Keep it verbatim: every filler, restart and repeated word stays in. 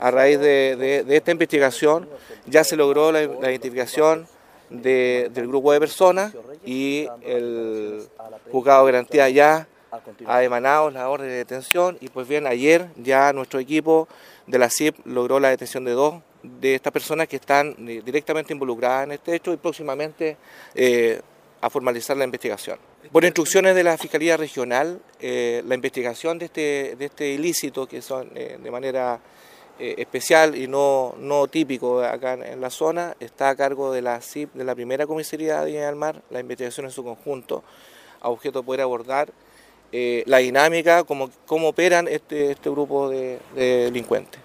a raíz de, de, de esta investigación ya se logró la, la identificación de, del grupo de personas y el juzgado de garantía ya ha emanado la orden de detención y pues bien, ayer ya nuestro equipo de la C I P logró la detención de dos de estas personas que están directamente involucradas en este hecho y próximamente eh, a formalizar la investigación. Por instrucciones de la Fiscalía Regional, eh, la investigación de este, de este ilícito, que son eh, de manera eh, especial y no, no típico acá en la zona, está a cargo de la C I P, de la primera comisaría de Viña del Mar, la investigación en su conjunto, a objeto de poder abordar eh, la dinámica, cómo, cómo operan este, este grupo de, de delincuentes.